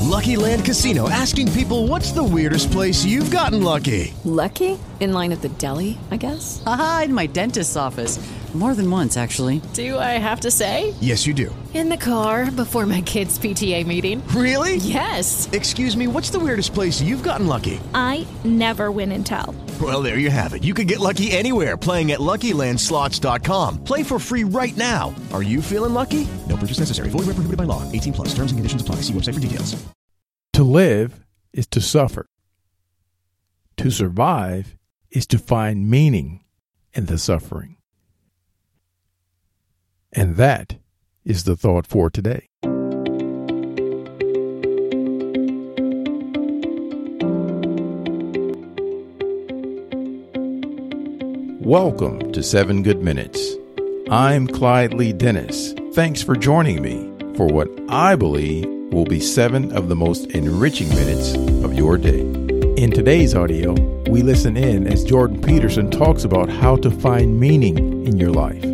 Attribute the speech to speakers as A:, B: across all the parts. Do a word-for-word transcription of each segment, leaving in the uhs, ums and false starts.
A: Lucky Land Casino, asking people, what's the weirdest place you've gotten lucky?
B: Lucky? In line at the deli, I guess?
C: Aha, in my dentist's office. More than once, actually.
B: Do I have to say?
A: Yes, you do.
B: In the car before my kids' P T A meeting.
A: Really?
B: Yes.
A: Excuse me, what's the weirdest place you've gotten lucky?
D: I never win and tell.
A: Well, there you have it. You can get lucky anywhere, playing at Lucky Land Slots dot com. Play for free right now. Are you feeling lucky? No purchase necessary. Void where prohibited by law. eighteen plus. Terms and conditions apply. See website for details.
E: To live is to suffer. To survive is to find meaning in the suffering. And that is the thought for today. Welcome to Seven Good Minutes. I'm Clyde Lee Dennis. Thanks for joining me for what I believe will be seven of the most enriching minutes of your day. In today's audio, we listen in as Jordan Peterson talks about how to find meaning in your life.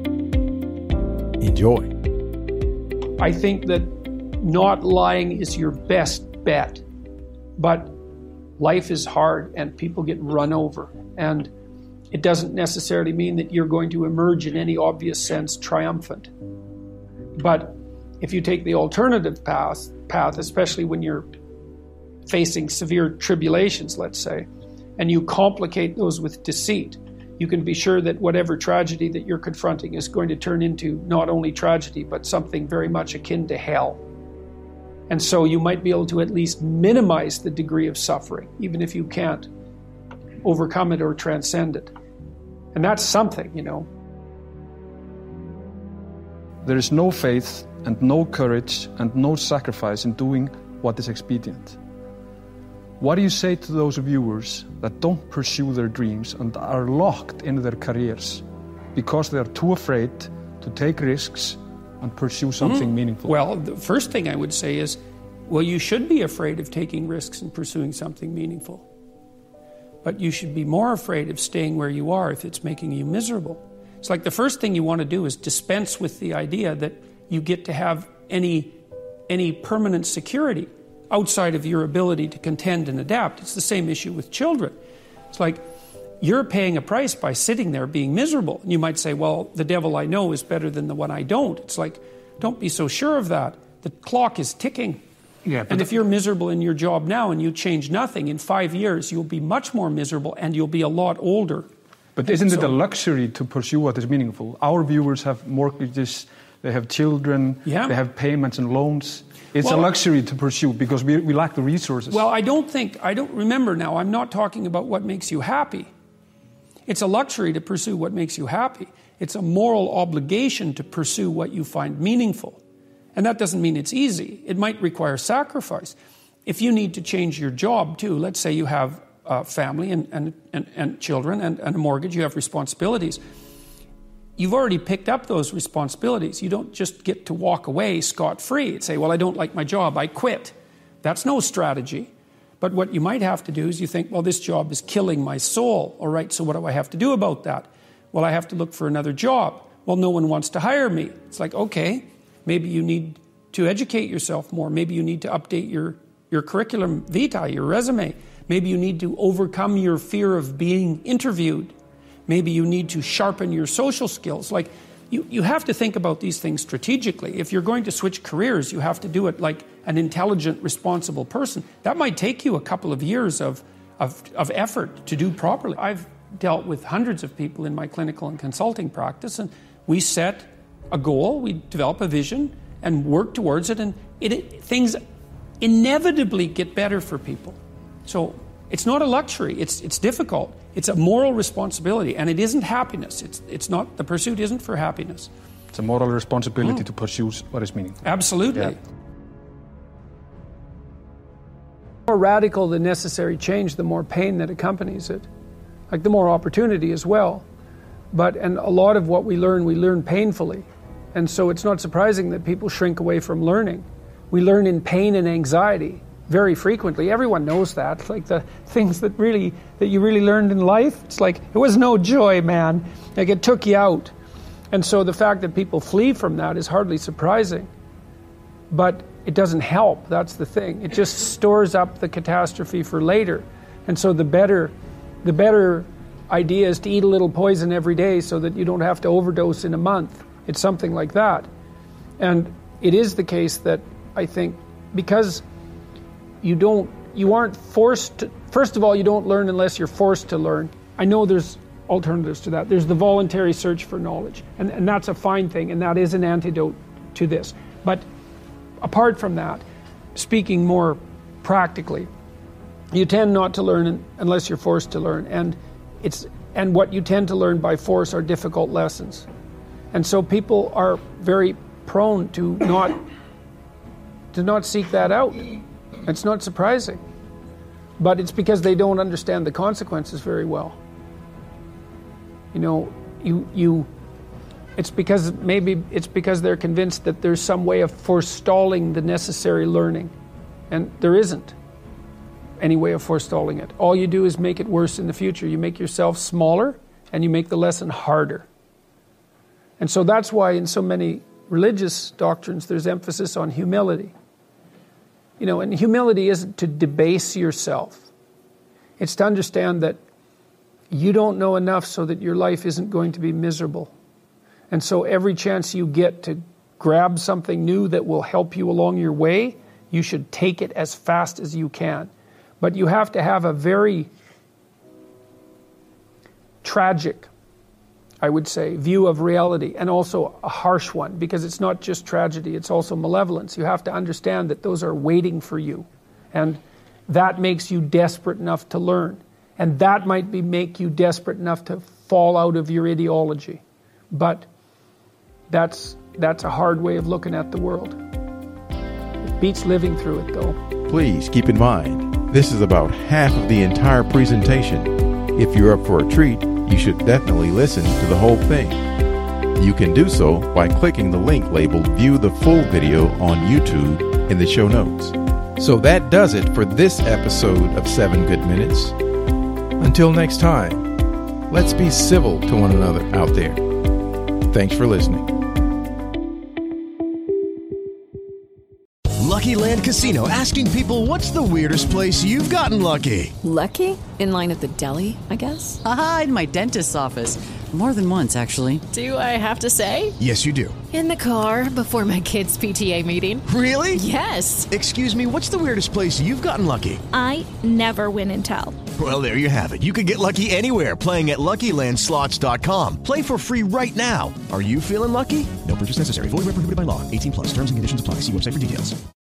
E: Enjoy.
F: I think that not lying is your best bet, but life is hard and people get run over, and it doesn't necessarily mean that you're going to emerge in any obvious sense triumphant. But if you take the alternative path, path, especially when you're facing severe tribulations, let's say, and you complicate those with deceit, you can be sure that whatever tragedy that you're confronting is going to turn into not only tragedy, but something very much akin to hell. And so you might be able to at least minimize the degree of suffering, even if you can't overcome it or transcend it. And that's something, you know.
G: There is no faith and no courage and no sacrifice in doing what is expedient. What do you say to those viewers that don't pursue their dreams and are locked in their careers because they are too afraid to take risks and pursue something mm. meaningful?
F: Well, the first thing I would say is, well, you should be afraid of taking risks and pursuing something meaningful. But you should be more afraid of staying where you are if it's making you miserable. It's like the first thing you want to do is dispense with the idea that you get to have any, any permanent security outside of your ability to contend and adapt. It's the same issue with children. It's like you're paying a price by sitting there being miserable. And you might say, well, the devil I know is better than the one I don't. It's like, don't be so sure of that. The clock is ticking.
G: Yeah,
F: and if you're miserable in your job now and you change nothing, in five years you'll be much more miserable and you'll be a lot older.
G: But isn't
F: so,
G: it a luxury to pursue what is meaningful? Our viewers have mortgages, they have children,
F: yeah.
G: they have payments and loans. It's
F: well,
G: a luxury to pursue because we, we lack the resources.
F: Well, I don't think, I don't remember now, I'm not talking about what makes you happy. It's a luxury to pursue what makes you happy. It's a moral obligation to pursue what you find meaningful. And that doesn't mean it's easy. It might require sacrifice. If you need to change your job too, let's say you have a family and, and, and, and children and, and a mortgage, you have responsibilities. You've already picked up those responsibilities. You don't just get to walk away scot-free and say, well, I don't like my job, I quit. That's no strategy. But what you might have to do is you think, well, this job is killing my soul. All right, so what do I have to do about that? Well, I have to look for another job. Well, no one wants to hire me. It's like, okay, maybe you need to educate yourself more. Maybe you need to update your, your curriculum vitae, your resume. Maybe you need to overcome your fear of being interviewed. Maybe you need to sharpen your social skills. Like, you, you have to think about these things strategically. If you're going to switch careers, you have to do it like an intelligent, responsible person. That might take you a couple of years of, of, of effort to do properly. I've dealt with hundreds of people in my clinical and consulting practice, and we set a goal, we develop a vision, and work towards it, and it, it, things inevitably get better for people. So it's not a luxury. It's it's difficult. It's a moral responsibility, and it isn't happiness. It's it's not, the pursuit isn't for happiness.
G: It's a moral responsibility
F: mm.
G: to pursue what is meaningful.
F: Absolutely.
G: Yeah.
F: The more radical the necessary change, the more pain that accompanies it. Like the more opportunity as well. But, and a lot of what we learn, we learn painfully. And so it's not surprising that people shrink away from learning. We learn in pain and anxiety very frequently. Everyone knows that. Like the things that really, that you really learned in life, it's like, it was no joy, man. Like it took you out. And so the fact that people flee from that is hardly surprising. But it doesn't help. That's the thing. It just stores up the catastrophe for later. And so the better, the better idea is to eat a little poison every day so that you don't have to overdose in a month. It's something like that. And it is the case that I think because you don't, you aren't forced to, first of all, you don't learn unless you're forced to learn. I know there's alternatives to that. There's the voluntary search for knowledge, and, and that's a fine thing, and that is an antidote to this. But apart from that, speaking more practically, you tend not to learn unless you're forced to learn, and it's and what you tend to learn by force are difficult lessons. And so people are very prone to not to not seek that out. It's not surprising. But it's because they don't understand the consequences very well. You know, you you it's because maybe it's because they're convinced that there's some way of forestalling the necessary learning. And there isn't any way of forestalling it. All you do is make it worse in the future. You make yourself smaller and you make the lesson harder. And so that's why in so many religious doctrines there's emphasis on humility. You know, and humility isn't to debase yourself. It's to understand that you don't know enough so that your life isn't going to be miserable. And so every chance you get to grab something new that will help you along your way, you should take it as fast as you can. But you have to have a very tragic, I would say, view of reality, and also a harsh one, because it's not just tragedy, it's also malevolence. You have to understand that those are waiting for you, and that makes you desperate enough to learn, and that might be make you desperate enough to fall out of your ideology. But that's that's a hard way of looking at the world. It beats living through it, though.
E: Please keep in mind, this is about half of the entire presentation. If you're up for a treat, you should definitely listen to the whole thing. You can do so by clicking the link labeled View the Full Video on YouTube in the show notes. So that does it for this episode of seven Good Minutes. Until next time, let's be civil to one another out there. Thanks for listening.
A: Lucky Land Casino, asking people, what's the weirdest place you've gotten lucky?
B: Lucky? In line at the deli, I guess?
C: Aha, in my dentist's office. More than once, actually.
B: Do I have to say?
A: Yes, you do.
B: In the car before my kids' P T A meeting.
A: Really?
B: Yes.
A: Excuse me, what's the weirdest place you've gotten lucky?
D: I never win and tell.
A: Well, there you have it. You can get lucky anywhere, playing at Lucky Land Slots dot com. Play for free right now. Are you feeling lucky? No purchase necessary. Void where prohibited by law. eighteen plus. Terms and conditions apply. See website for details.